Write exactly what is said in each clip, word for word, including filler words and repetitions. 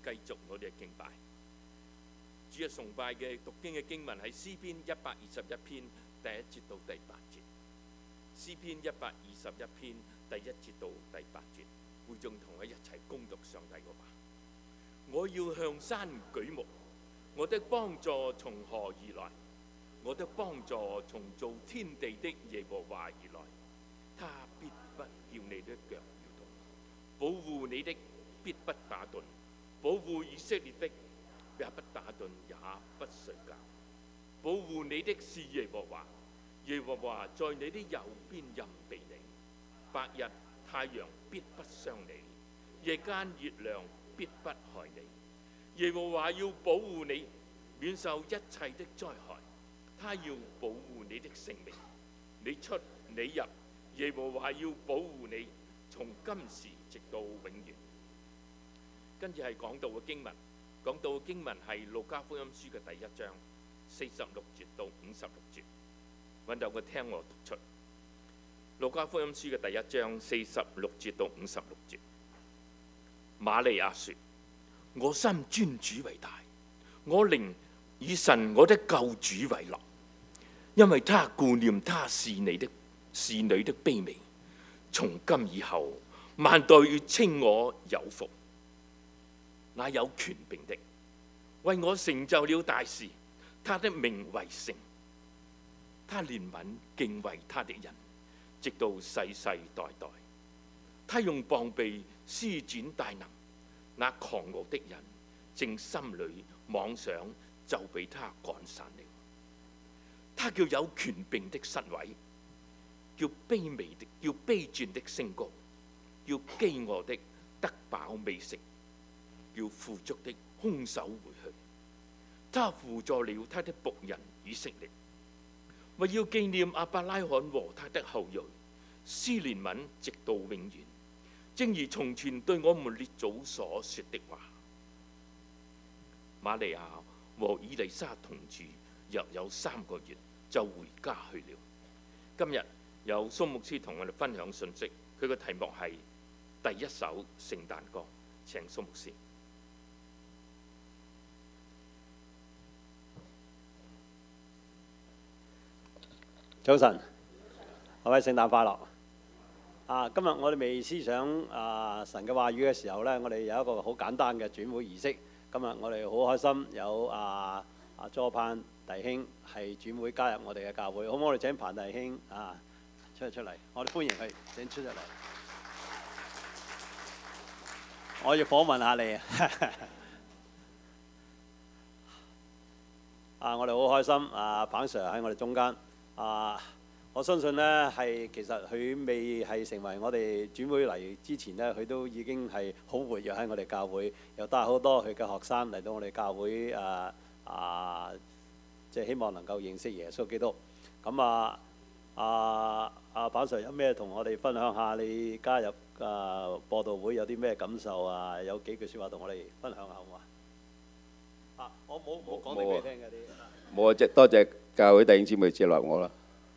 繼續我哋嘅敬拜。主日崇拜嘅讀經嘅經文喺詩篇一百二十一篇第一節到第八節。詩篇一百二十一篇第一節到第八節，會眾同我一齊恭讀上帝嘅話。我要向山舉目，我的幫助從何而來？我的幫助從造天地的耶和華而來。他必不叫你的腳搖動，保護你的必不打盹，保護以色列的也不打盹也不睡覺。保護你的是耶和華，耶和華在你的右邊蔭庇你。白日太陽必不傷你，夜間月亮必不害你。耶和華要保護你，免受一切的災害。他要保護你的性命，你出你入，耶和華要保護你，從今時直到永遠。跟住係講到嘅經文，講到嘅經文係路加福音書嘅第一章四十六節到五十六節，揾到個聽我讀出。路加福音書嘅第一章四十六節到五十六節。瑪利亞說：我心尊主為大，我靈以神我的救主為樂，因為他顧念他侍女的侍女的卑微。從今以後，萬代要稱我有福。那有權柄的為我成就了大事，他的名為聖。他憐憫敬畏他的人，直到世世代代。他用膀臂施展大能，那狂傲的人正心裏妄想，就被他趕散了。他叫有權柄的失位，叫卑微的叫卑賤的升高，叫飢餓的得飽美食，叫富足的空手回去。他扶助了他的僕人以色列，為要紀念亞伯拉罕和他的後裔，施憐憫直到永遠，正如從前對我們列祖所說的話。瑪利亞和以利沙同住約有三個月，就回家去了。今日有蘇牧師同我哋分享信息，佢嘅題目係第一首聖誕歌。請蘇牧師。 早晨，各位聖誕快樂！啊，今日我哋未思想啊神嘅話語嘅時候呢，我哋有一個好簡單嘅轉會儀式。今日我哋好開心有啊啊佐盼弟兄係轉會加入我哋嘅教會，好唔好？我哋請彭弟兄啊出嚟出嚟，我哋歡迎佢，請出嚟。我要訪問下你啊！啊，我哋好開心啊，彭 Sir 喺我哋中間。啊！我相信呢，係其實佢未係成為我哋轉會嚟之前呢，佢都已經係好活躍喺我哋教會，又帶好多佢嘅學生嚟到我哋教會啊啊！即係希望能夠認識耶穌基督。咁啊啊啊！彭 Sir 有咩同我哋分享下？你加入啊播道會有啲咩感受啊？有幾句説話同我哋分享下好嘛？啊！我冇冇講俾你聽嘅啲。 冇啊！即多謝教會弟兄姊妹接納我啦。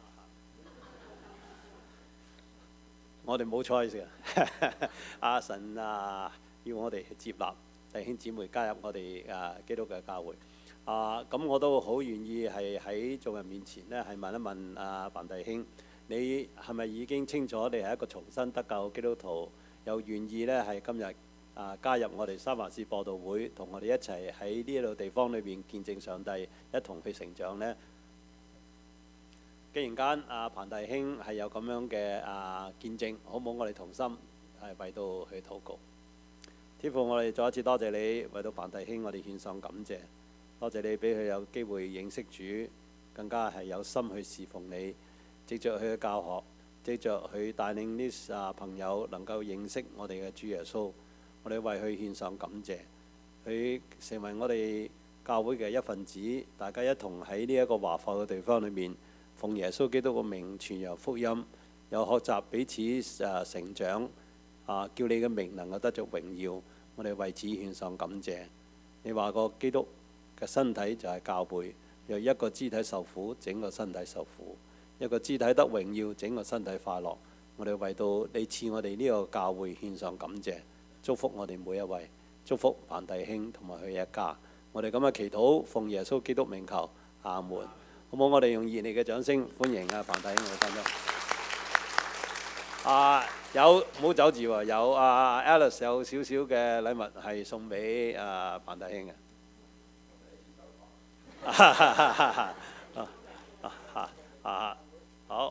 我哋冇 choice 嘅，阿神啊，要我哋接納弟兄姊妹加入我哋啊基督嘅教會。啊，咁我都好願意係喺眾人面前呢，係問一問啊彭弟兄，你係咪已經清楚你係一個重生得救基督徒，又願意呢係今日啊加入我哋三藩市播道會，同我哋一齊喺呢度地方裏邊見證上帝，一同去成長呢？既然間啊彭弟兄係有咁樣嘅啊見證，好唔好？我哋同心係為到去禱告。天父，我哋再一次多謝你，為到彭弟兄，我哋獻上感謝。多謝你俾佢有機會認識主，更加係有心去侍奉你。藉着佢嘅教學，藉着佢帶領啲啊朋友能夠認識我哋嘅主耶穌，我哋為佢獻上感謝。佢成為我哋教會嘅一份子，大家一同喺呢一個華埠嘅地方裏面，奉耶穌基督嘅名傳揚福音，又學習彼此誒成長，啊，叫你嘅名能夠得着榮耀。我哋為此獻上感謝。你話個基督嘅身體就係教會，由一個肢體受苦，整個身體受苦；一個肢體得榮耀，整個身體快樂。我哋為到你賜我哋呢個教會獻上感謝，祝福我哋每一位。 祝福彭弟兄同埋佢一家。我哋咁嘅祈禱，奉耶穌基督名求，阿門。好唔好？我哋用熱烈嘅掌聲歡迎啊彭弟兄嚟分享。啊，有唔好走字喎，有啊 Alice 有少少嘅禮物係送俾啊彭弟兄嘅。啊，好。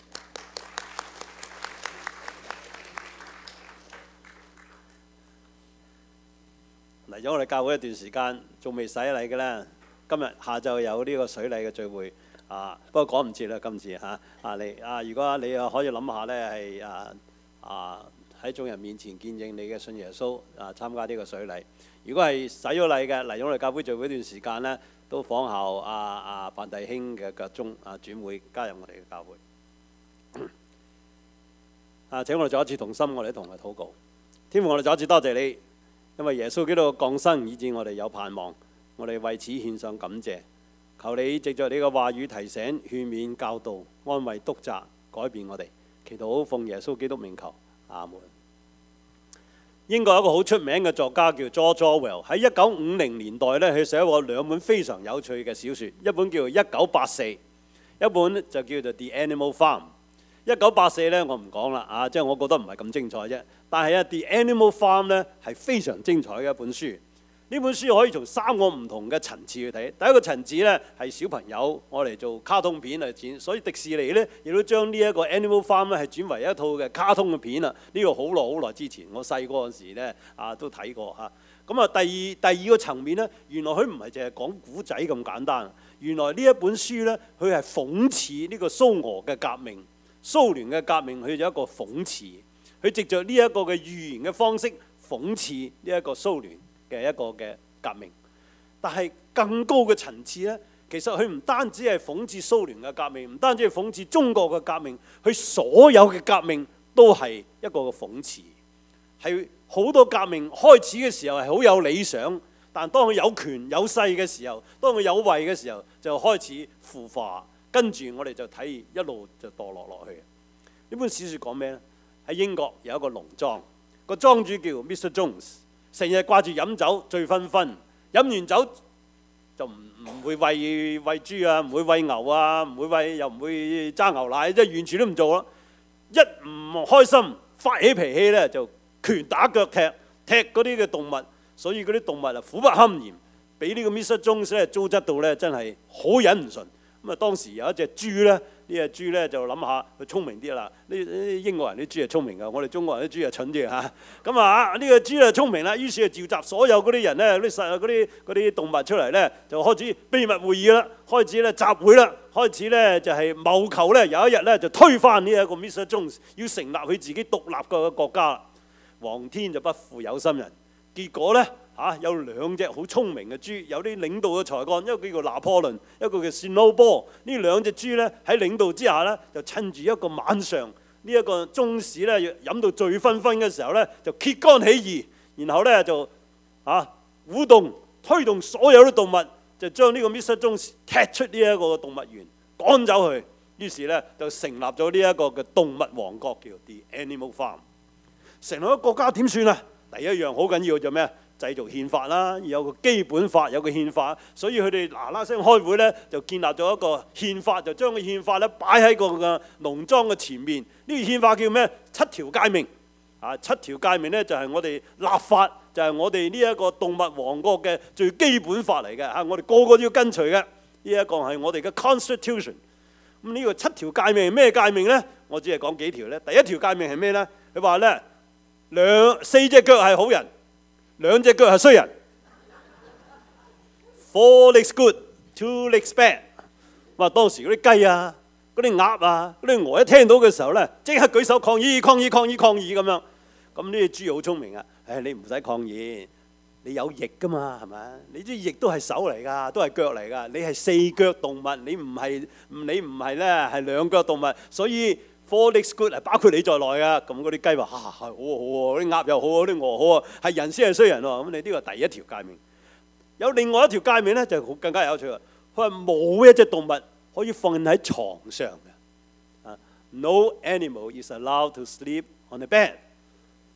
嚟咗我哋教會一段時間，仲未洗禮嘅咧。今日下晝有呢個水禮嘅聚會，啊，不過趕唔切啦，今次嚇啊你啊，如果你又可以諗下咧，係啊啊喺眾人面前見證你嘅信耶穌啊，參加呢個水禮。如果係洗咗禮嘅，嚟咗我哋教會聚會一段時間咧，都仿效啊啊范弟兄嘅腳蹤啊，轉會加入我哋嘅教會。啊！請我哋再一次同心，我哋同佢禱告。天父，我哋再一次多謝你，因為耶穌基督嘅降生，以致我哋有盼望。我哋為此獻上感謝。求你藉着你嘅話語提醒、勸勉、教導、安慰、督責、改變我哋。祈禱奉耶穌基督名求，阿門。英國有一個好出名嘅作家叫 George Orwell， 喺一九五零年代咧，佢寫過兩本非常有趣嘅小説，一本叫做《一九八四》，一本就叫做《The Animal Farm》。一九八四咧，我唔講啦，啊，即係我覺得唔係咁精彩啫。但係啊，《The Animal Farm》咧係非常精彩嘅一本書。呢本書可以從三個唔同嘅層次去睇。第一個層次咧係小朋友我嚟做卡通片嚟剪，所以迪士尼咧亦都將呢一個 Animal Farm 咧係轉為一套嘅卡通嘅片啊。呢個好耐好耐之前，我細個嗰陣時咧啊都睇過嚇。咁啊，第二第二個層面咧，原來佢唔係淨係講古仔咁簡單。原來呢一本書咧，佢係諷刺呢個蘇俄嘅革命、蘇聯嘅革命，佢有一個諷刺。佢藉着呢一個嘅寓言嘅方式諷刺呢一個蘇聯嘅一個嘅革命，但係更高嘅層次呢，其實佢唔單止係諷刺蘇聯嘅革命，唔單止係諷刺中國嘅革命，佢所有嘅革命都係一個嘅諷刺。係好多革命開始嘅時候係好有理想，但當佢有權有勢嘅時候，當佢有位嘅時候，就開始腐化，跟住我哋就睇一路就墮落落去。呢本小説講咩呢？喺英國有一個農莊，個莊主叫 Mister Jones。成日掛住飲酒醉醺醺，飲完酒就唔唔會餵餵豬啊，唔會餵牛啊，唔會餵又唔會揸牛奶，即係完全都唔做啦。一唔開心發起脾氣咧，就拳打腳踢踢嗰啲嘅動物，所以嗰啲動物啊苦不堪言，俾呢個 Mister Jones 咧糟質到咧真係好忍唔順。咁啊當時有一隻豬咧。呢隻豬咧就諗下佢聰明啲啦。呢呢英國人啲豬係聰明㗎，我哋中國人啲豬係蠢啲嚇。咁啊呢個豬就聰明啦，於是就召集所有嗰啲人咧，啲實嗰啲嗰啲動物出嚟咧，就開始秘密會議啦，開始咧集會啦，開始咧就係謀求咧有一日咧就推翻呢一個 Mister Jones， 要成立佢自己獨立嘅國家啦。皇天就不負有心人，結果咧。嚇、啊、有兩隻好聰明嘅豬，有啲領導嘅才幹，一個叫做拿破崙，一個叫 Snowball。呢兩隻豬咧喺領導之下咧，就趁住一個晚上，呢、這、一個中士咧飲到醉醺醺嘅時候咧，就揭竿起義，然後咧就啊鼓動推動所有啲動物，就將呢個 Mister Jones 踢出呢一個動物園，趕走佢。於是咧就成立咗呢一個嘅動物王國，叫 The Animal Farm。成立一個國家點算啊？第一樣好緊要就咩？製造憲法啦，有個基本法，有個憲法，所以佢哋嗱嗱聲開會咧，就建立咗一個憲法，就將個憲法咧擺喺個嘅農莊嘅前面。呢個憲法叫咩？七條誡命啊！七條誡命咧就係我哋立法，就係我哋呢一個動物王國嘅最基本法嚟嘅嚇，我哋個個都要跟隨嘅。呢一個係我哋嘅 constitution。咁呢個七條誡命係咩誡命咧？我只係講幾條咧。第一條誡命係咩咧？佢話咧兩四隻腳係好人。兩隻腳係衰人 ，four legs good, two legs bad。話當時嗰啲雞啊、嗰啲鴨啊、嗰啲鵝一聽到嘅時候咧，即刻舉手抗議、抗議、抗議、抗議咁樣。咁呢隻豬好聰明啊！誒，你唔使抗議，你有翼噶嘛，係咪？你啲翼都係手嚟㗎，都係腳嚟㗎。你係四腳動物，你唔係你唔係咧係兩腳動物，所以。Four legs good 係包括你在內㗎，咁嗰啲雞話嚇係好好喎，啲鴨又好，啲鵝好啊，係人先係衰人喎。咁你呢個係第一條誡命。有另外一條誡命咧，就更加有趣啊！佢話冇一隻動物可以瞓喺床上嘅。啊 ，No animal is allowed to sleep on the bed。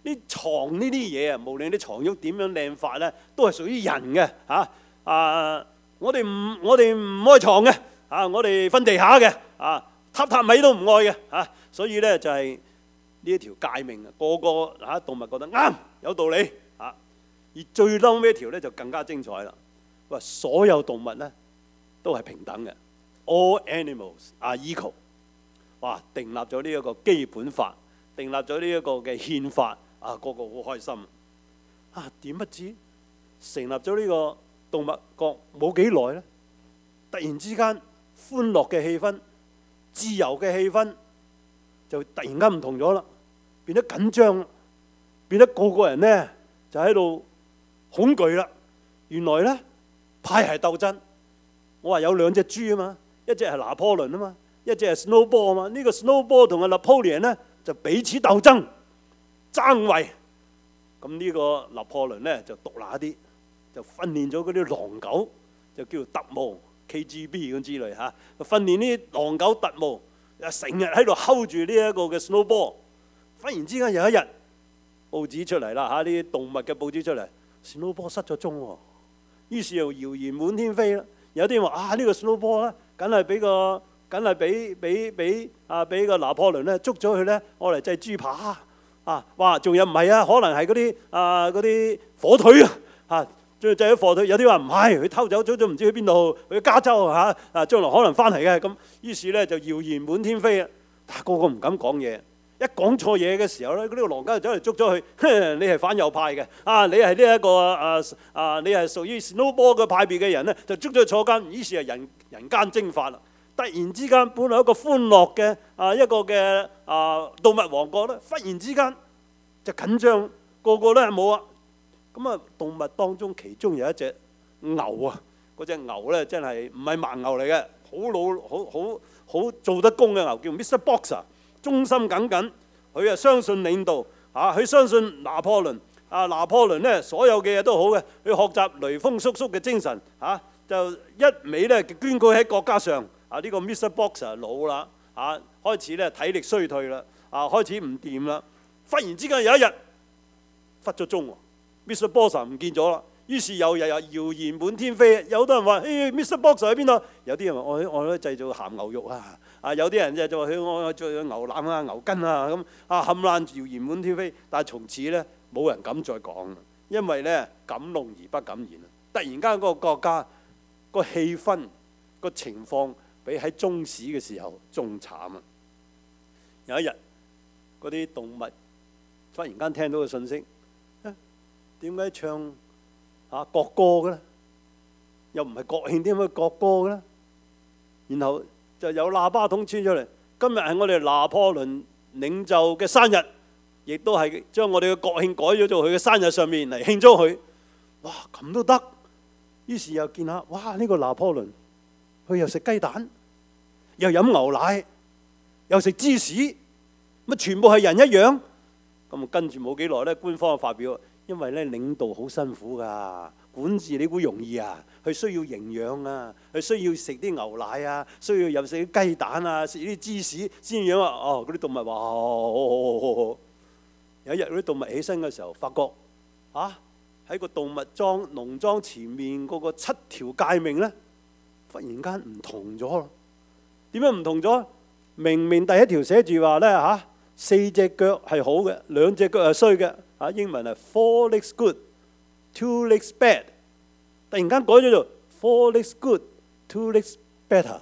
啲床呢啲嘢啊，無論啲床褥點樣靚法咧，都係屬於人嘅嚇。啊，我哋唔我哋唔愛床嘅啊，我哋瞓地下嘅啊，榻榻米都唔愛嘅嚇。所以咧就係呢一條誡命啊，個個嚇動物覺得啱有道理嚇。而最嬲尾一條咧就更加精彩啦。話所有動物咧都係平等嘅 ，all animals are equal。哇！訂立咗呢一個基本法，訂立咗呢一個嘅憲法，啊個個好開心。啊點不知成立咗呢個動物國冇幾耐咧，突然之間歡樂嘅氣氛、自由嘅氣氛就突然間唔同咗啦，變得緊張，變得個個人咧就喺度恐懼啦。原來咧派系鬥爭，我話有兩隻豬啊嘛，一隻係拿破崙啊嘛。一隻係 Snowball 啊嘛，呢個 Snowball 同阿 Napoleon 咧就彼此鬥爭爭位。咁呢個拿破崙咧就獨拿啲，就訓練咗嗰啲狼狗，就叫特務 K G B 咁之類嚇。訓練呢啲狼狗特務，成日喺度睺住呢一個嘅 Snowball。忽然之間有一日，報紙出嚟啦嚇，呢啲動物嘅報紙出嚟 ，Snowball 失咗蹤喎。於是又謠言滿天飛啦。有啲人話啊，呢個 Snowball 咧，梗係俾個。梗係俾俾俾啊！俾個拿破崙咧捉咗佢咧，我嚟製豬扒啊！哇！仲有唔係啊？可能係嗰啲啊嗰啲火腿啊嚇，仲製咗火腿。有啲話唔係，佢偷走咗咗唔知去邊度，去加州嚇啊！將來可能翻嚟嘅咁。於是咧就謠言滿天飛啊！但係個個唔敢講嘢，一講錯嘢嘅時候咧，嗰啲狼家就走嚟捉咗佢。你係反右派嘅啊！你係呢一個啊啊！你係屬於 Snowball 嘅派別嘅人咧，就捉咗去坐監。於是係人人間蒸發啦。突然之間，本來一個歡樂嘅啊一個嘅啊動物王國咧，忽然之間就緊張，個個都係冇啊。咁啊，動物當中其中有一隻牛啊，嗰隻牛咧真係唔係盲牛嚟嘅，好老好好好做得工嘅牛，叫 Mister Boxer， 忠心耿耿。佢啊相信領導啊，佢相信拿破崙啊，拿破崙咧所有嘅嘢都好嘅，佢學習雷鋒叔叔嘅精神嚇，就一味咧捐軀喺國家上。啊！呢、這個 Mister Boxer 老啦，啊開始咧體力衰退啦，啊開始唔掂啦。忽然之間有一日失咗蹤喎 ，Mister Boxer 唔見咗啦。於是又日日謠言滿天飛，有好多人話：誒、hey, Mister Boxer 喺邊度？有啲人話：我我咧製造鹹牛肉啊！啊有啲人就就話：佢我做牛腩啊、牛筋啊咁啊，冚爛謠言滿天飛。但係從此咧冇人敢再講啦，因為咧敢怒而不敢言。突然間嗰個國家個氣氛個情況，比喺中史嘅時候仲慘啊！有一日，嗰啲動物忽然間聽到個訊息，點解唱嚇國歌嘅咧？又唔係國慶，點解國歌嘅咧？然後就有喇叭筒傳出嚟，今日係我哋拿破崙領袖嘅生日，亦都係將我哋嘅國慶改咗做佢嘅生日上面嚟慶祝佢。哇！咁都得？於是又見下，哇！呢個拿破崙。佢又食雞蛋，又飲牛奶，又食芝士，乜全部係人一樣。咁跟住冇幾耐咧，官方就發表，因為咧領導好辛苦㗎，管治你估容易啊？佢需要營養啊，佢需要食啲牛奶啊，需要又食啲雞蛋啊，食啲芝士先樣啊。哦，嗰啲動物話：哦，好好好好。有一日嗰啲動物起身嘅時候，發覺啊喺個動物莊農莊前面嗰個七條誡命咧。忽然間唔同咗咯，點解唔同咗？明明第一條寫住話咧嚇，四隻腳係好嘅，兩隻腳係衰嘅嚇。英文係 four legs good，two legs bad。突然間改咗做 four legs good，two legs better。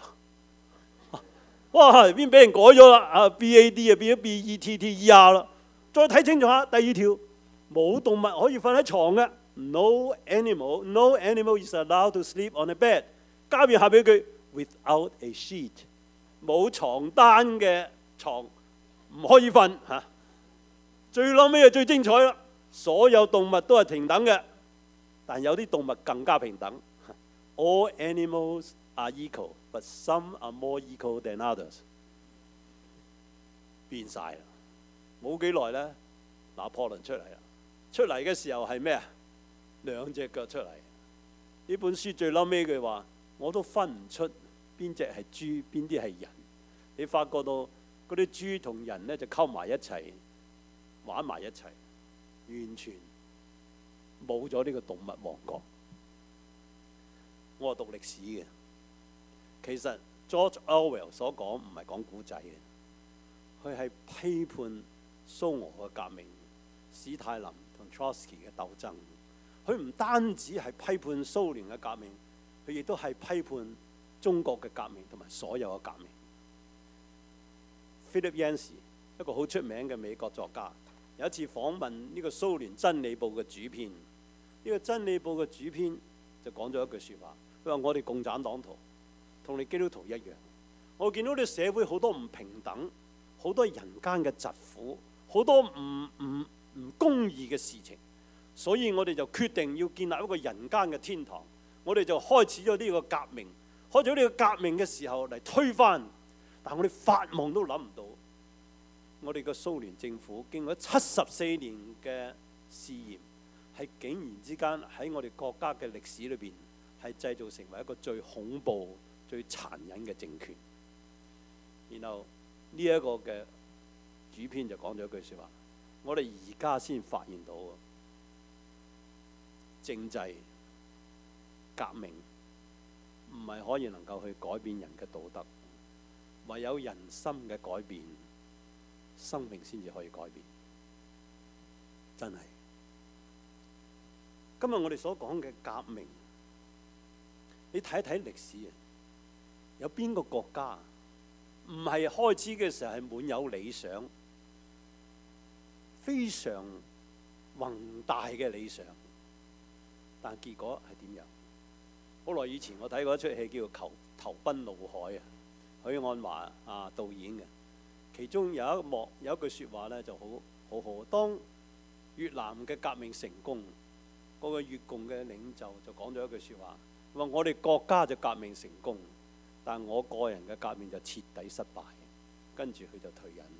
哇！邊俾人改咗啦？啊 B A D 啊變咗 B E T T E R 啦。再睇清楚下第二條，冇動物可以瞓喺床嘅 ，no animal，no animal is allowed to sleep on a bed。加邊下邊一句 without a sheet， 冇床單嘅床唔可以瞓嚇。最嬲尾就最精彩啦，所有動物都係平等嘅，但有啲動物更加平等。All animals are equal, but some are more equal than others。變晒啦，冇幾耐咧，拿破崙出嚟啦。出嚟嘅時候係咩啊？兩隻腳出嚟。呢本書最嬲尾句話。我都分唔出邊隻係豬，邊啲係人。你發覺到嗰啲豬同人咧就溝埋一齊，玩埋一齊。 完全冇咗呢個動物王國。我係讀歷史嘅，其實 George Orwell 所講唔係講古仔嘅，佢係批判蘇俄嘅革命、史太林同 Trotsky 嘅鬥爭。佢唔單止係批判蘇聯嘅革命，佢亦都係批判中國嘅革命同埋所有嘅革命。Philip Yancey 一個好出名嘅美國作家，有一次訪問呢個蘇聯真理報嘅主編，呢、這個真理報嘅主編就講咗一句説話，佢話：我哋共產黨徒同你基督徒一樣，我見到呢個社會好多唔平等，好多人間嘅疾苦，好多唔唔唔公義嘅事情，所以我哋就決定要建立一個人間嘅天堂。我哋就開始咗呢個革命，開咗呢個革命嘅時候嚟推翻，但我哋發夢都諗唔到，我哋個蘇聯政府經過七十四年嘅試驗，係竟然之間喺我哋國家嘅歷史裏邊係製造成為一個最恐怖、最殘忍嘅政權。然後呢一個嘅主編就講咗一句説話：我哋而家先發現到政制革命唔係可以能夠去改變人嘅道德，唯有人心嘅改變，生命先至可以改變。真係，今日我哋所講嘅革命，你睇一睇歷史啊，有邊個國家唔係開始嘅時候係滿有理想，非常宏大嘅理想，但結果係點樣？好耐以前我睇過一出戲叫做《投投奔怒海》啊，許鞍華啊導演嘅，其中有一幕有一句説話咧就好好好。當越南嘅革命成功，嗰、那個越共嘅領袖就講咗一句説話，話我哋國家就革命成功，但我個人嘅革命就徹底失敗。跟住佢就退隱。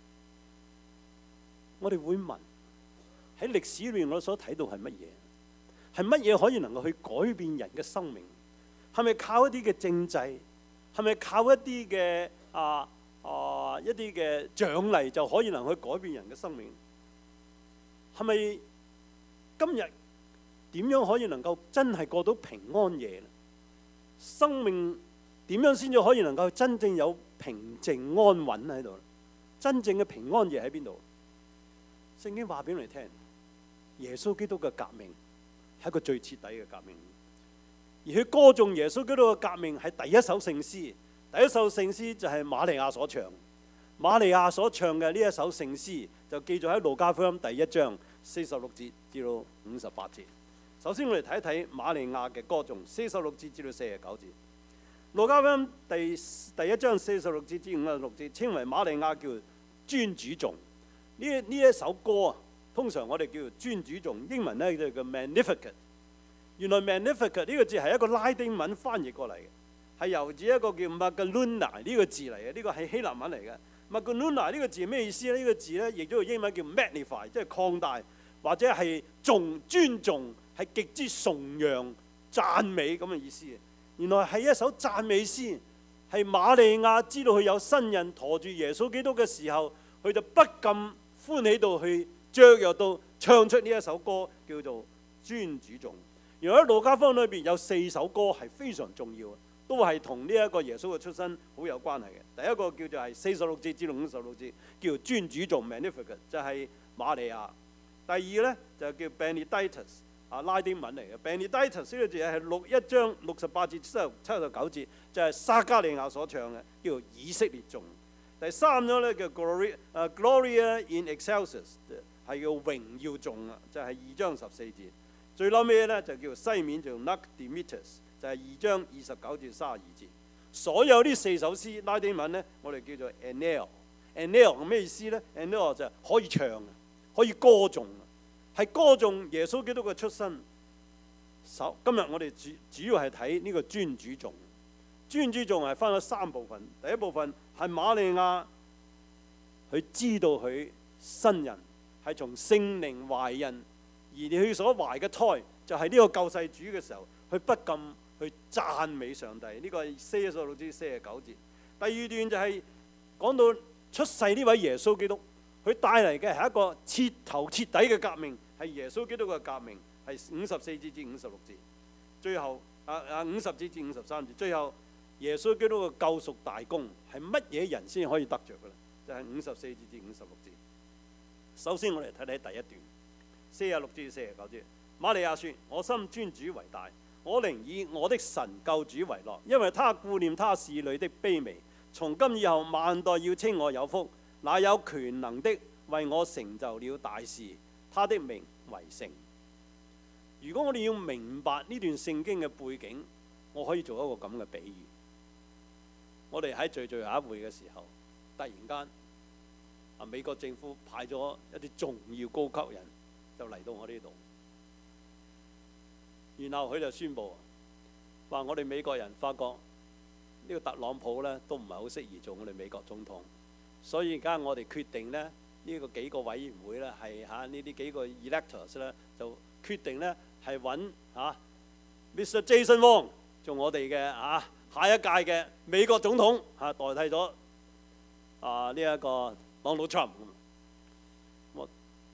我哋會問喺歷史裏面我所睇到係乜嘢？係乜嘢可以能夠去改變人嘅生命？係咪靠一啲嘅政制？係咪靠一啲嘅啊啊一啲嘅獎勵就可以能去改變人嘅生命？係咪今日點樣可以能夠真係過到平安夜呢？生命點樣先至可以能夠真正有平靜安穩喺度？真正嘅平安夜喺邊度？聖經話俾我哋聽，耶穌基督嘅革命係一個最徹底嘅革命，而佢歌頌耶穌基督嘅革命係第一首聖詩。第一首聖詩就係瑪利亞所唱，瑪利亞所唱嘅呢一首聖詩就記載喺路加福音第一章四十六節至到五十八節。首先我哋睇一睇瑪利亞嘅歌頌，四十六節至到四十九節。路加福音第第一章四十六節至五十六節稱為瑪利亞叫尊主頌。呢呢一首歌啊，通常我哋叫做尊主頌，英文咧就叫 Magnificat。原來 Magnificat 呢個字係一個拉丁文翻譯過嚟嘅，係由住一個叫 Magdalena 呢個字嚟嘅，呢個係希臘文嚟嘅。Magdalena 呢個字咩意思咧？呢個字咧亦都用英文叫 magnify， 即係擴大或者係重尊重，係極之崇揚讚美咁嘅意思。原來係一首讚美詩，係瑪利亞知道佢有新人馱住耶穌基督嘅時候，佢就不禁歡喜到去雀躍到唱出呢一首歌，叫做尊主頌。原來喺路加福音裏邊有四首歌係非常重要嘅，都係同呢一個耶穌嘅出身好有關係嘅。第一個叫做係四十六節至到五十六節，叫做尊主頌 Magnificat， 就係瑪利亞。第二呢，就叫 Benedictus， 啊拉丁文嚟嘅 Benedictus 呢個字係六一章六十八節七十七十九節，就係撒加利亞所唱嘅，叫做以色列頌。第三咗咧叫 Gloria， uh, Gloria in Excelsis， 係叫榮耀頌啊，就係、是、二章十四節。最嬲尾咧就叫西面叫 Nunc Dimittis， 就係二章二十九至三十二節。所有呢四首詩拉丁文咧，我哋叫做 Anel。Anel 係咩意思咧 ？Anel 就係可以唱，可以歌頌，係歌頌耶穌基督嘅出身。首今日我哋主主要係睇呢個尊主頌。尊主頌係分咗三部分，第一部分係瑪利亞，佢知道佢新人係從聖靈懷孕，而佢所懷嘅胎就係呢個救世主嘅時候，佢不禁去讚美上帝。呢、這個係四十六至四十九節。第二段就係講到出世呢位耶穌基督， 佢帶嚟嘅係一個徹頭徹底嘅革命，係耶穌基督嘅革命，係五十四節至五十六節，最後啊啊五十節至五十三節，最後耶穌基督嘅救贖大功係乜嘢人先可以得着嘅咧？就係五十四節至五十六節。首先我哋睇睇第一段，四十六至四十九節。瑪利亞說：我心尊主為大，我靈以我的神救主為樂，因為他顧念他侍女的卑微。從今以後，萬代要稱我有福。那有權能的為我成就了大事，他的名為聖。如果我哋要明白呢段聖經嘅背景，我可以做一個咁嘅比喻。我哋喺最最後一會嘅時候，突然間啊，美國政府派咗一啲重要高級人就嚟到我呢度，然後佢就宣佈話：我哋美國人發覺呢個特朗普呢都唔係好適宜做我哋美國總統。所以而家我哋決定咧，呢、這個幾個委員會咧係嚇呢啲幾個 electors 咧，就決定咧係揾嚇 Mister Jason Wong 做我哋嘅嚇下一屆嘅美國總統嚇、啊，代替咗啊呢一、這個 Donald Trump。我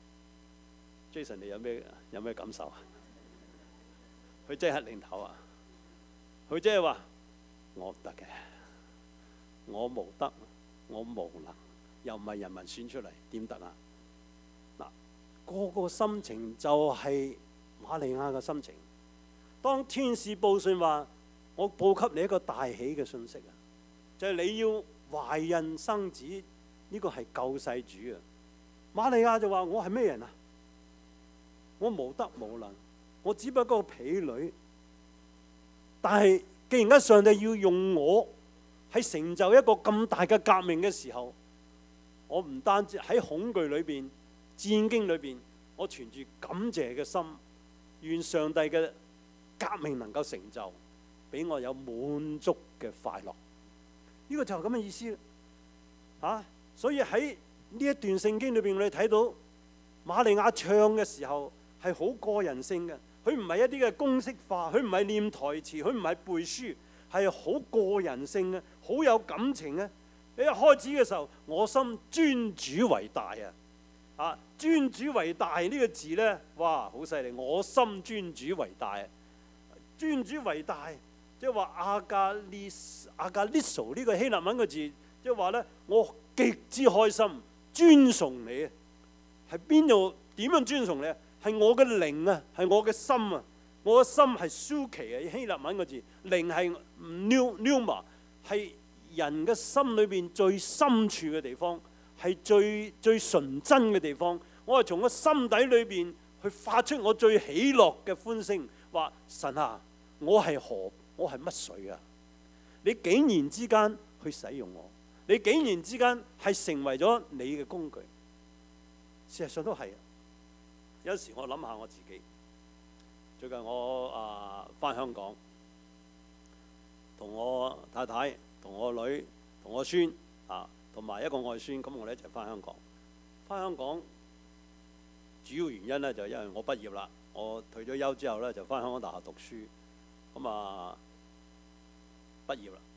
Jason 你有咩有咩感受啊？佢即刻領頭啊！佢即係話我唔得嘅，我無德。我無能，又唔係人民選出嚟，點得啊？嗱，個個心情就係瑪利亞嘅心情。當天使報信話：我報給你一個大喜嘅信息啊，就係、是、你要懷孕生子，呢、這個係救世主啊！瑪利亞就話：我係咩人啊？我無德無能，我只不過個婢女。但係既然間上帝要用我，喺成就一個咁大嘅革命嘅時候，我唔單止喺恐懼裏邊、戰驚裏邊，我存住感謝嘅心，願上帝嘅革命能夠成就，俾我有滿足嘅快樂。呢、這個就係咁嘅意思啦、啊。所以喺呢一段聖經裏邊，我哋睇到瑪利亞唱嘅時候係好個人性嘅，佢唔係一啲嘅公式化，佢唔係念台詞，佢唔係背書。係好個人性嘅，好有感情嘅。你一開始嘅時候，我心尊主為大啊！啊，尊主為大呢個字呢，哇，好犀利！我心尊主為大，尊主為大，即係話阿加利阿加利索呢個希臘文嘅字，即係話呢，我極之開心，尊崇你啊！係邊度點樣尊崇你啊？係我嘅靈啊，係我嘅心啊！我嘅心係 suki 啊，希臘文個字，靈係 pneuma， 係人嘅心裏邊最深處嘅地方，係最最純真嘅地方。我係從個心底裏邊去發出我最喜樂嘅歡聲，話神啊，我係河，我係乜水啊？你竟然之間去使用我，你竟然之間係成為咗你嘅工具。事實上都係。有時我諗下我自己。最近我啊返香港，同我太太、同我女、同我孫啊，同埋一個外孫，咁我哋一齊返香港。返香港主要原因咧就係因為我畢業啦，我退咗休之後咧就返香港大學讀書，咁啊畢業啦。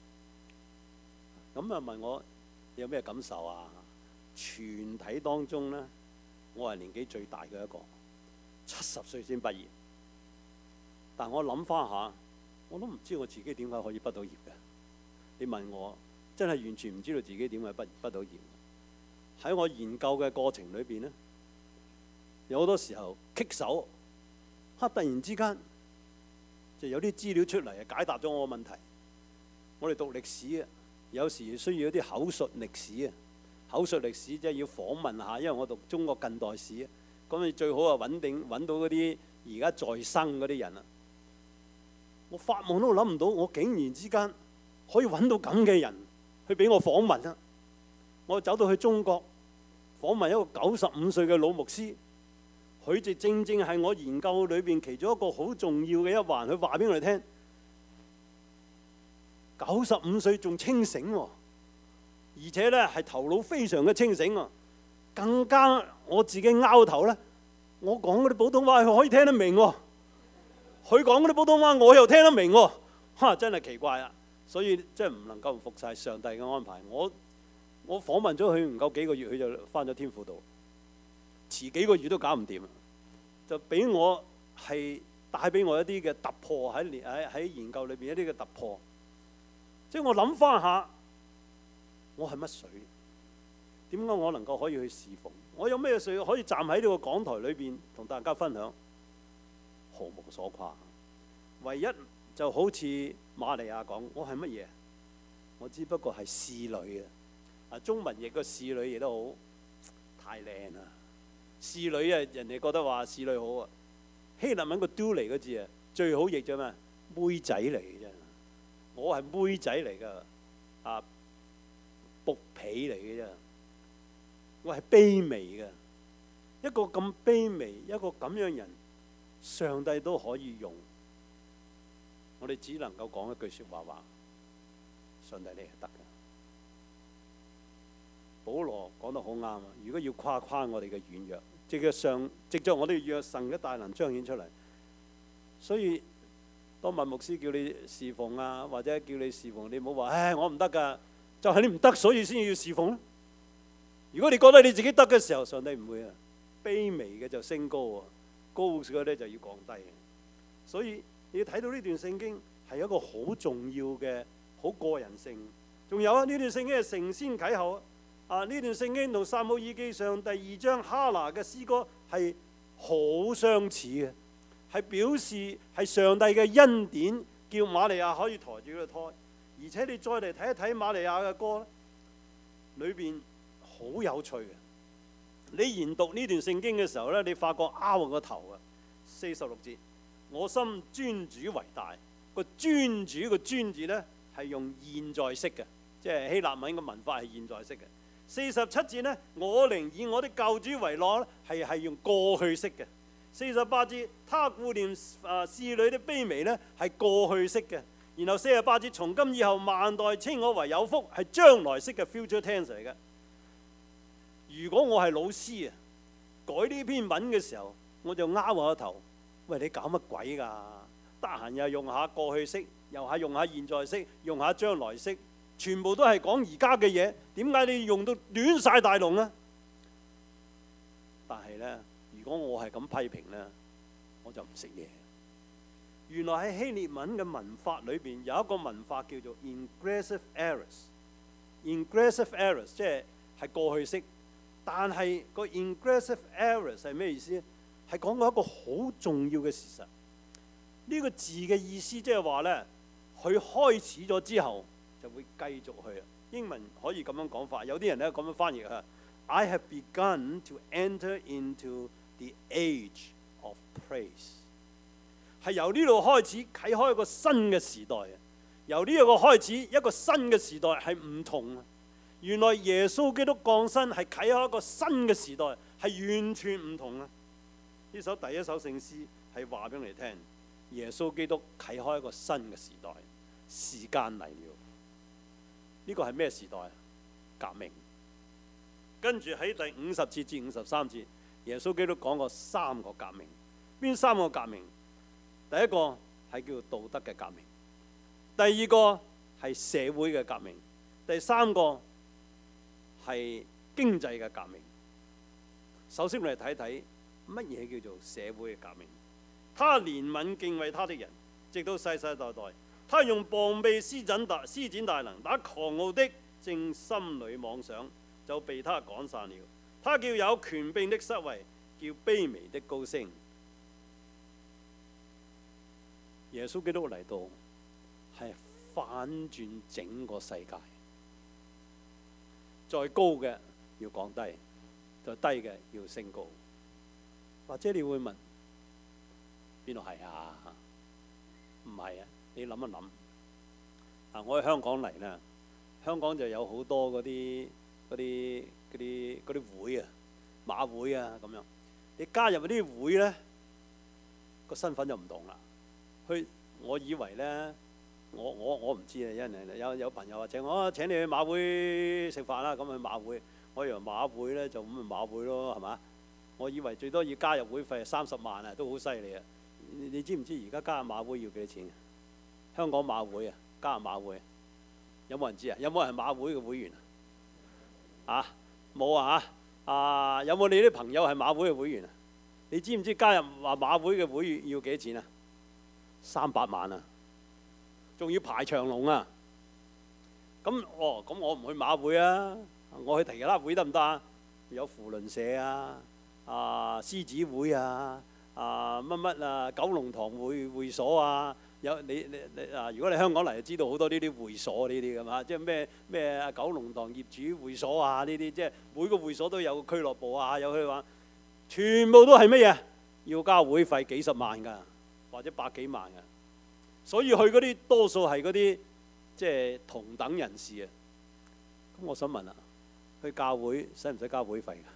咁啊問我你有咩感受啊？全體當中咧，我係年紀最大嘅一個，七十歲先畢業。但我諗翻下，我都唔知我自己點解可以畢到業嘅。你問我，真係完全唔知道自己點解畢畢到業。喺我研究嘅過程裏邊呢，有好多時候棘手，嚇突然之間就有啲資料出嚟，解答咗我嘅問題。我哋讀歷史啊，有時需要一啲口述歷史啊，口述歷史即係要訪問下，因為我讀中國近代史啊，咁你最好啊穩定揾到嗰啲而家在生嗰啲人啊。我發夢都諗唔到，我竟然之間可以揾到咁嘅人去俾我訪問啊！我走到去中國訪問一個九十五歲嘅老牧師，佢就正正係我研究裏邊其中一個好重要嘅一環。佢話俾我哋聽，九十五歲仲清醒喎，而且咧係頭腦非常嘅清醒喎。更加我自己拗頭咧，我講嗰啲普通話佢可以聽得明喎。佢講嗰啲普通話，我又聽得明喎，嚇真係奇怪啦！所以真係唔能夠服晒上帝嘅安排。我我訪問咗佢唔夠幾個月，佢就返咗天父度，遲幾個月都搞唔掂，就俾我係帶俾我一啲嘅突破喺喺喺研究裏邊一啲嘅突破。即係我諗翻下，我係乜水？點解我能夠可以去侍奉？我有咩水可以站喺呢個講台裏邊同大家分享？毫無所誇，唯一就好似瑪利亞講：我係乜嘢？我只不過係侍女啊！啊，中文譯個侍女亦都好太靚啦！侍女啊，人哋覺得話侍女好啊。希臘文個 do 嚟嗰字啊，最好譯咗咩？妹仔嚟嘅啫。我係妹仔嚟㗎，啊，僕婢嚟嘅啫。我係卑微嘅，一個咁卑微，一個咁樣人，上帝都可以用。我哋只能夠講一句説話話：上帝你係得嘅。保羅講得好啱啊！如果要誇誇我哋嘅軟弱，藉着上藉着我哋嘅神嘅大能彰顯出嚟。所以當麥牧師叫你侍奉啊，或者叫你侍奉，你唔好話唉我唔得㗎，就係你唔得，所以先要侍奉咯。如果你覺得你自己得嘅時候，上帝唔會啊，卑微嘅就升高啊，高嘅咧就要降低。所以你要睇到呢段聖經係一個好重要嘅好個人性。仲有啊，呢段聖經係承先啟後啊！呢段聖經同撒母耳記上第二章哈拿嘅詩歌係好相似嘅，係表示係上帝嘅恩典，叫瑪利亞可以抬住個胎。而且你再嚟睇一睇瑪利亞嘅歌咧，裏邊好有趣嘅。你研讀呢段聖經嘅時候咧，你發覺拗個頭啊！四十六節，我心尊主為大。個尊主個尊字咧係用現在式嘅，即係希臘文嘅文法係現在式嘅。四十七節呢，我靈以我的救主為樂咧，係係用過去式嘅。四十八節，他顧念啊侍女的卑微呢，係過去式嘅。然後四十八節，從今以後萬代稱我為有福，係將來式嘅 future tense 嚟嘅。如果我係老師啊，改呢篇文嘅時候，我就拗我個頭，喂，你搞乜鬼㗎？得閒又用下過去式，又下用下現在式，用下將來式。全部都係講而家嘅嘢，點解你用到亂晒大龍呢？但係呢，如果我係咁批評呢，我就唔識嘢。原來喺希臘文嘅文法裏邊有一個文法叫做 ingressive aorist。ingressive aorist 即係係過去式，但係個 ingressive aorist 係咩意思？係講到一個好重要嘅事實。呢個字嘅意思即係話呢，佢開始咗之後，就會繼續去。英文可以咁樣講法，有啲人咧咁樣翻譯啊。I have begun to enter into the age of praise， 係由呢度開始啟開一個新嘅時代。由呢一個開始，一個新嘅時代係唔同。原來耶穌基督降生係啟開一個新嘅時代，係完全唔同啊！呢首第一首聖詩係話俾你聽，耶穌基督啟開一個新嘅時代，時間嚟了。呢個係咩時代啊？革命。跟住喺第五十節至五十三節，耶穌基督講過三個革命。邊三個革命？第一個係叫做道德嘅革命，第二個係社會嘅革命，第三個係經濟嘅革命。首先我哋睇睇乜嘢叫做社會嘅革命。他憐憫敬畏他的人，直到世世代代。他用膀臂施展大施展大能，打狂傲的正心裏妄想，就被他趕散了。他叫有權柄的失位，叫卑微的高升。耶穌基督嚟到係反轉整個世界，再高嘅要降低，再低嘅要升高。或者你會問邊度係啊？唔係啊！你諗一諗，啊！我喺香港嚟啦，香港就有好多嗰啲嗰啲嗰啲嗰啲會啊，馬會啊咁樣。你加入嗰啲會咧，個身份就唔同啦。佢，我以為咧，我我我唔知啊，因為有有朋友話請我請你去馬會食飯啦，咁去馬會，我以為馬會咧就咁去馬會咯，係嘛？我以為最多要加入會費三十萬啊，都好犀利啊！你你知唔知而家加入馬會要幾多錢？香港馬會啊，加入馬會，有冇人知啊？有冇人係馬會嘅會員啊？ 啊，冇啊嚇！啊，有冇你啲朋友係馬會嘅會員啊？你知唔知加入話馬會嘅會員要幾錢啊？三百萬啊！仲要排長龍啊！咁哦，咁我唔去馬會啊，我去其他會得唔得啊？有扶輪社啊，啊獅子會啊，啊乜乜啊九龍塘會會所啊，有你你你啊！如果你香港嚟就知道好多呢啲會所呢啲㗎嘛，即係咩咩九龍塘業主會所啊呢啲，即係每個會所都有個俱樂部啊，有去玩，全部都係乜嘢？要交會費幾十萬㗎，或者百幾萬㗎。所以去嗰啲多數係嗰啲即係同等人士啊。咁我想問啊，去教會使唔使交會費㗎？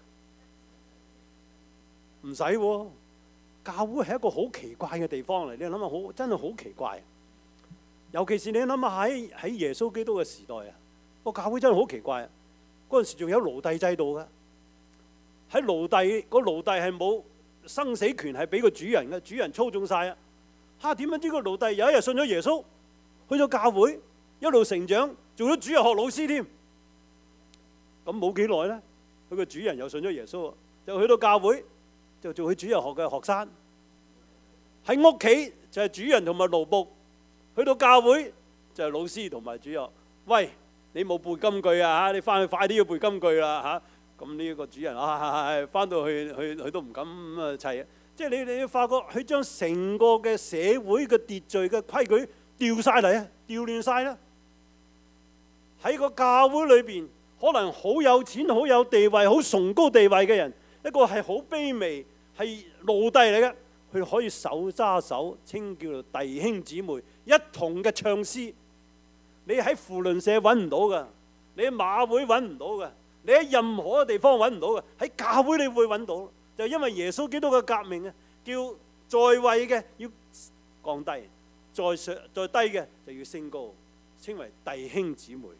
唔使喎。教會係一個好奇怪嘅地方嚟，你諗下好真係好奇怪。尤其是你諗下喺喺耶穌基督嘅時代啊，個教會真係好奇怪。嗰陣時仲有奴隸制度㗎，喺奴隸個奴隸係冇生死權，係俾個主人嘅，主人操縱晒啊！嚇點樣知個奴隸有一日信咗耶穌，去咗教會，一路成長，做咗主日學老師添。咁冇幾耐咧，佢個主人又信咗耶穌，就去到教會就做佢主日學嘅學生。喺屋企就係主人同埋奴僕，去到教會就係老師同埋主日。喂，你冇背金句啊嚇！你翻去快啲要背金句啦嚇！咁呢一個主人啊，翻到去去佢都唔敢咁啊砌。即係你你發覺佢將成個嘅社會嘅秩序嘅規矩調晒嚟啊，調亂晒啦。喺個教會裏邊，可能好有錢、好有地位、好崇高地位嘅人，一個係好卑微、係奴隸嚟嘅，佢可以手揸手，稱叫做弟兄姊妹，一同嘅唱詩。你喺扶輪社揾唔到㗎，你喺馬會揾唔到㗎，你喺任何嘅地方揾唔到㗎，喺教會你會揾到。就因為耶穌基督嘅革命啊，叫在位嘅要降低，在上在低嘅就要升高，稱為弟兄姊妹。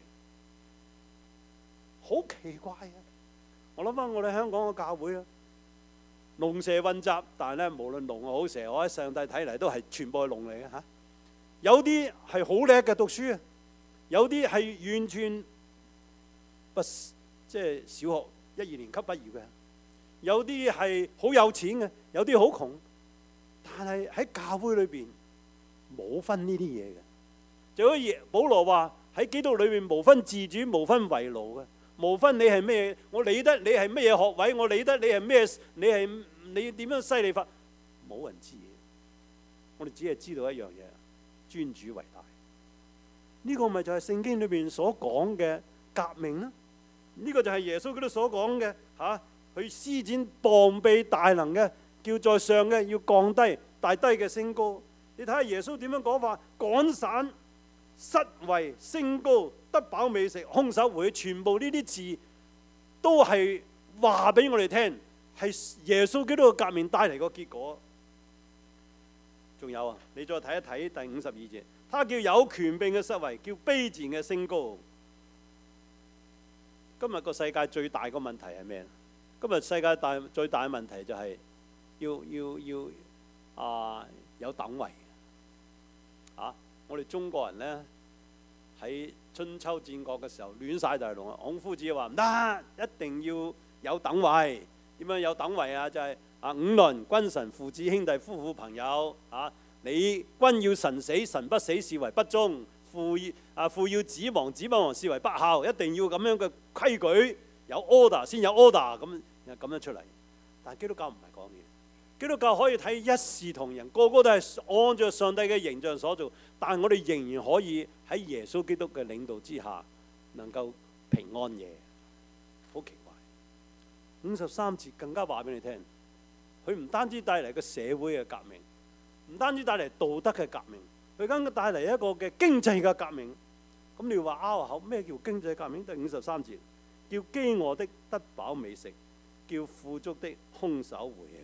好奇怪啊！我諗翻我哋香港嘅教會啊，龍蛇混雜，但係咧無論龍又好蛇，我喺上帝睇嚟都係全部係龍嚟嘅嚇。有啲係好叻嘅讀書啊，有啲係完全不即係小學一二年級畢業嘅。有啲係好有錢嘅，有啲好窮，但係喺教會裏邊冇分呢啲嘢嘅。就好似保羅話喺基督裏邊無分自主、無分為奴嘅，無分你係咩，我理得你係咩學位，我理得你係咩，你係你點樣犀利法，冇人知嘅。我哋只係知道一樣嘢，尊主為大。呢個咪就係聖經裏邊所講嘅革命啦。呢個就係耶穌基督所講嘅嚇。佢施展膀臂大能嘅，叫在上嘅要降低，大低嘅升高。你睇下耶穌點樣講法，趕散、失位、升高、得飽美食、空手回去，全部呢啲字都係話俾我哋聽，係耶穌基督嘅革命帶嚟個結果。仲有啊，你再睇一睇第五十二節，他叫有權柄嘅失位，叫卑賤嘅升高。今日個世界最大個問題係咩？今日世界大最大嘅問題就係要要要啊有等位啊！我哋中國人咧喺春秋戰國嘅時候亂晒大龍啊！孔夫子話唔得，一定要有等位。點樣有等位啊？就係、是、啊五倫君臣父子兄弟夫婦朋友啊！你君要臣死，臣不死視為不忠；父啊父要子亡，子不亡視為不孝。一定要咁樣嘅規矩，有 order 先有 order 咁。咁樣出嚟，但係基督教唔係講嘢。基督教可以睇一視同仁，個個都係按照上帝嘅形象所做，但係我哋仍然可以喺耶穌基督嘅領導之下，能夠平安夜。好奇怪！五十三節更加話俾你聽，佢唔單止帶嚟個社會嘅革命，唔單止帶嚟道德嘅革命，佢更加帶嚟一個嘅經濟嘅革命。咁你話拗口咩叫經濟革命？第五十三節叫飢餓的得飽美食，叫富足的空手回去。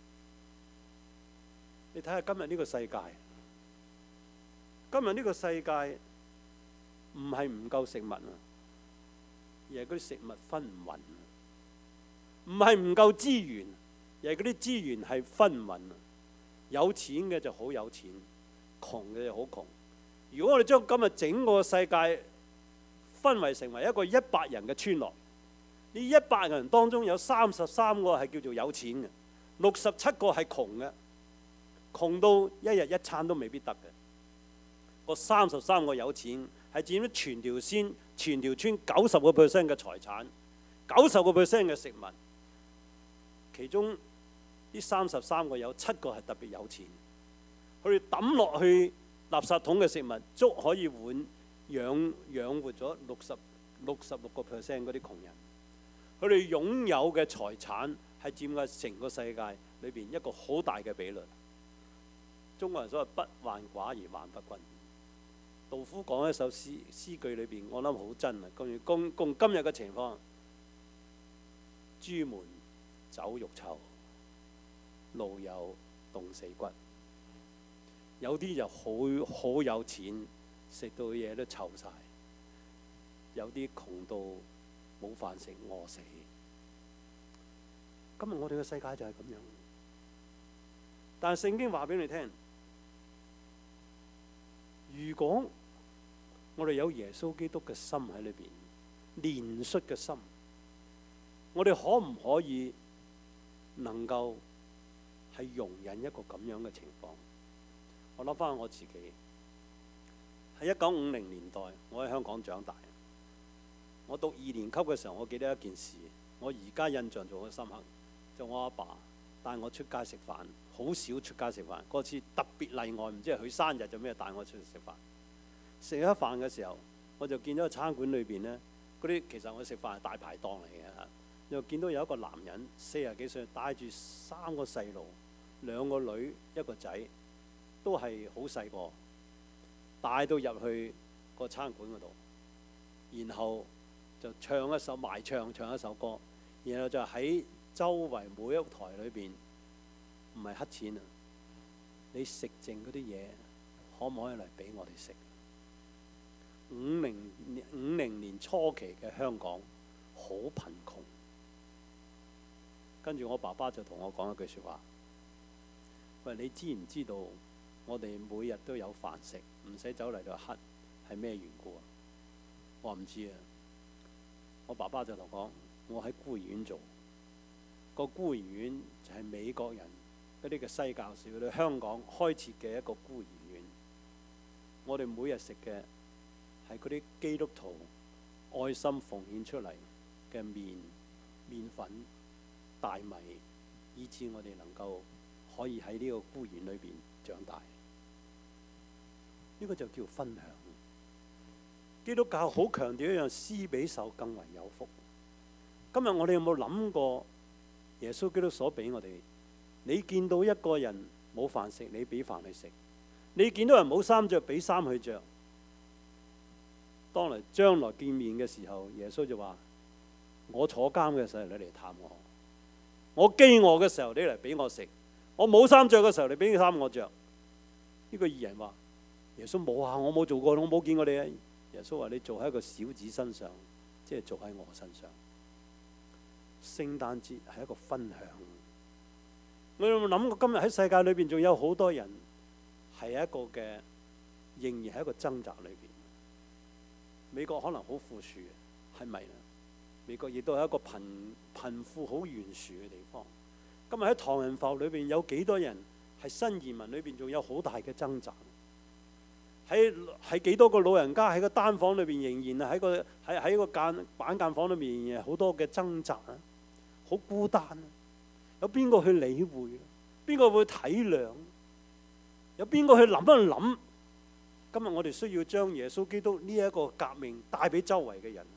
你睇下今日呢個世界，今日呢個世界唔係唔夠食物啊，而係嗰啲食物分唔勻啊。唔係唔夠資源，而係嗰啲資源係分唔勻啊。有錢嘅就好有錢，窮嘅就好窮。如果我哋將今日整個世界分為成為一個一百人嘅村落， 呢一百個人當中有三十三個係叫做有錢嘅，六十七個係窮嘅，窮到一日一餐都未必得嘅。個三十三個有錢係佔咗全條線、全條村九十個 percent 嘅財產，九十個 percent 嘅食物。其中呢三十三個有七個係特別有錢，佢哋抌落去垃圾桶嘅食物，足可以換養養活咗六十六十六個 percent 嗰啲窮人。佢哋擁有嘅財產係佔咗成個世界裏邊一個好大嘅比率。中國人所謂不患寡而患不均。杜甫講一首詩詩句裏邊，我諗好真啊！共共共今日嘅情況，朱門酒肉臭，路有凍死骨。有啲就好好有錢，食到嘢都臭晒；有啲窮到冇飯食，餓死。今日我哋嘅世界就係咁樣。但係聖經話俾你聽，如果我哋有耶穌基督嘅心喺裏邊，憐恤嘅心，我哋可唔可以能夠係容忍一個咁樣嘅情況？我諗翻我自己喺一九五零年代，我喺香港長大。我讀二年級嘅時候，我記得一件事，我而家印象仲好深刻。就我阿爸帶我出街食飯，好少出街食飯。嗰次特別例外，唔知係佢生日就咩帶我出去食飯。食咗飯嘅時候，我就見到個餐館裏邊呢，嗰啲其實我食飯係大排檔嚟嘅嚇。又見到有一個男人四十幾歲，帶住三個細路，兩個女一個仔，都係好細個，帶到入去個餐館嗰度，然後就唱一首賣唱，唱一首歌，然後就喺周圍每一台裏邊，唔係黑錢啊！你食剩嗰啲嘢，可唔可以嚟俾我哋食？五零五零年初期嘅香港好貧窮，跟住我爸爸就同我講一句説話：喂，你知唔知道我哋每日都有飯食，唔使走嚟到乞，係咩緣故啊？我話唔知啊。我爸爸就同我講：我喺孤兒院做，個孤兒院就係美國人嗰啲嘅西教士佢哋香港開設嘅一個孤兒院。我哋每日食嘅係嗰啲基督徒愛心奉獻出嚟嘅麵、麵粉、大米，以致我哋能夠可以喺呢個孤兒院裏邊長大。呢個就叫分享。基督教好強調一樣，施比受更為有福。今日我哋有冇諗過耶穌基督所俾我哋？你見到一個人冇飯食，你俾飯佢食；你見到人冇衫着，俾衫佢着。當嚟將來見面嘅時候，耶穌就話：我坐監嘅時候你嚟探我，我飢餓嘅時候你嚟俾我食，我冇衫着嘅時候你俾衫我着。呢個義人話：耶穌冇啊，我冇做過，我冇見過你啊。耶穌話：你做喺一個小子身上，即係做喺我身上。聖誕節係一個分享。我有冇諗過今日喺世界裏邊仲有好多人係一個嘅，仍然係一個掙扎裏邊。美國可能好富庶，係咪啊？美國亦都係一個貧貧富好懸殊嘅地方。今日喺唐人埠裏邊有幾多人係新移民裏邊仲有好大嘅掙扎？喺喺幾多個老人家喺個單房裏邊仍然係喺個喺喺個間板間房裏面仍然好多嘅掙扎啊，好孤單啊！有邊個去理會？邊個會體諒？有邊個去諗一諗？今日我哋需要將耶穌基督呢一個革命帶俾周圍嘅人。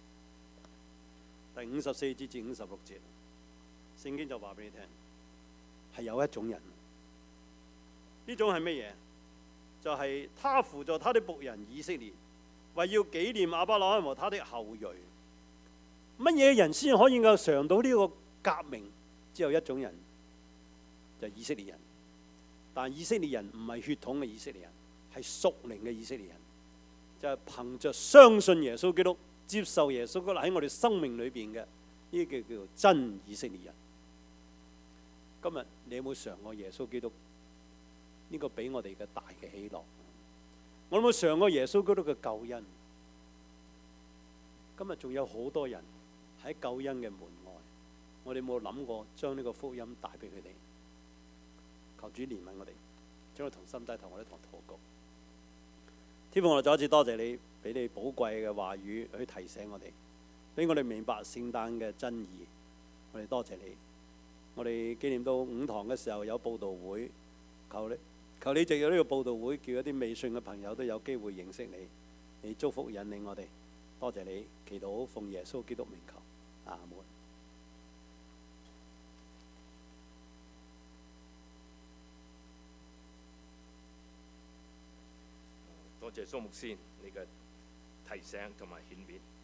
第五十四節至五十六節，聖經就話俾你聽，係有一種人，呢種係乜嘢？就係他扶助他的僕人以色列，為要紀念亞伯拉罕和他的後裔。乜嘢人先可以夠嘗到呢個革命？只有一種人，就係以色列人。但以色列人唔係血統嘅以色列人，係屬靈嘅以色列人，就係憑着相信耶穌基督、接受耶穌基督喺我哋生命裏邊嘅呢啲叫叫做真以色列人。今日你有冇嘗過耶穌基督呢個俾我哋嘅大嘅喜樂？我有冇嘗過耶穌基督嘅救恩？今日仲有好多人喺救恩嘅門外，我哋有冇諗過將呢個福音帶俾佢哋？求主憐憫我哋，將佢同心低頭，我哋同禱告。天父，我哋再一次多謝你，俾你寶貴嘅話語去提醒我哋，俾我哋明白聖誕嘅真義。我哋多謝你。我哋紀念到五堂嘅時候有佈道會，求你求你藉住呢個佈道會，叫一啲未信嘅朋友都有機會認識你。你祝福引領我哋，多謝你。祈禱奉耶穌基督名求，阿門。 多謝蘇牧師你嘅提醒同埋勸勉。